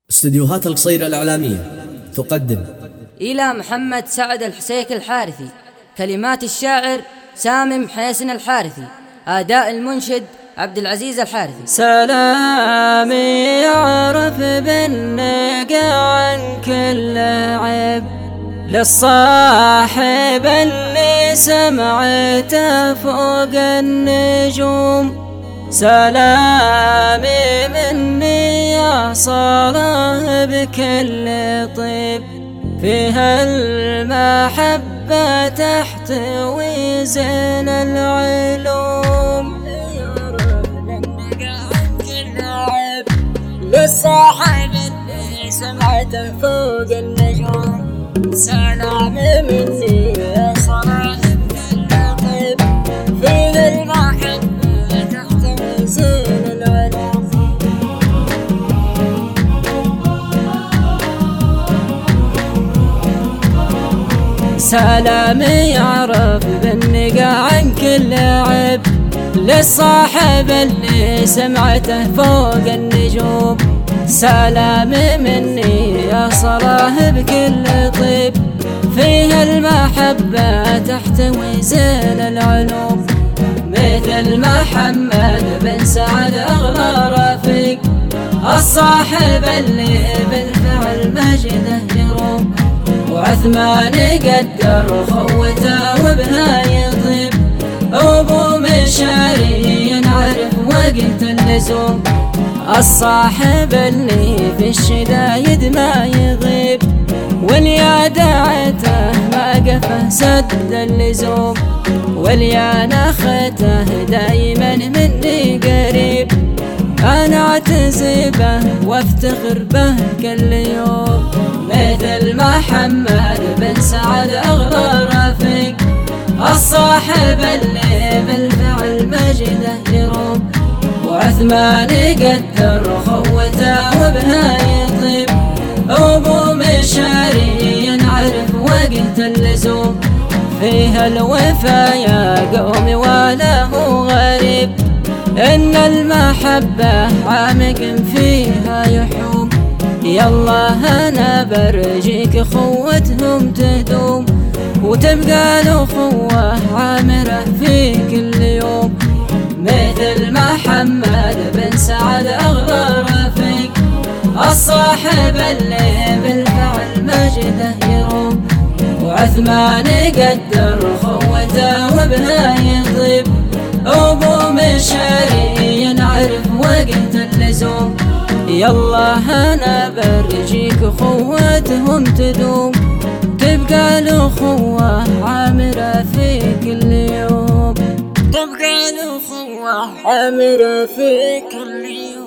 استديوهات القصيرة الإعلامية تقدم إلى محمد سعد الحسيك الحارثي. كلمات الشاعر سامم حسن الحارثي. أداء المنشد عبد العزيز الحارثي. سلامي يعرف بالنقى عن كل عيب، للصاحب اللي سمعته فوق النجوم. سلامي مني يا صلاة بكل طيب، فيها المحبة تحتوي زين العلوم. للصاحب اللي سمعته فوق النجوم. سلامي مني يا صلاة بكل طيب، فيها المحبة زين العلوم. سلامي يعرف بالنقى عن كل عيب، للصاحب اللي سمعته فوق النجوم. سلامي مني يا صلاة بكل طيب، فيها المحبة تحتوي زين العلوم. مثل محمد بن سعد أغلى رفيق، الصاحب اللي بالفعل مجده يروم. وعثمان قدر خوته وبها يطيب، أبو مشاري ينعرف وقت اللزوم. الصاحب اللي في الشدايد ما يغيب، واليا دعته ما قفه سد اللزوم. واليا نخته دايما مني قريب، أنا أعتزي به وافتخر به كل يوم. مثل محمد بن سعد أغلى رفيق، الصاحب اللي بالفعل مجده يروم. وعثمان قدر خوته وبها يطيب، أبو مشاري ينعرف وقت اللزوم. فيها الوفا يا قومي وله غريب، إن المحبة عامق فيها يحوم. يالله أنا برجيك خوتهم تدوم، وتبقى الأخوة عامرة في كل يوم. مثل محمد بن سعد أغلى رفيق، الصاحب اللي بالفعل مجده يروم. وعثمان قدر خوته وبها يطيب، أبو مشاري ينعرف وقت اللزوم. يالله أنا برجيك خوتهم تدوم، تبقى الأخوة عامرة في كل يوم. تبقى الأخوة عامرة في كل يوم.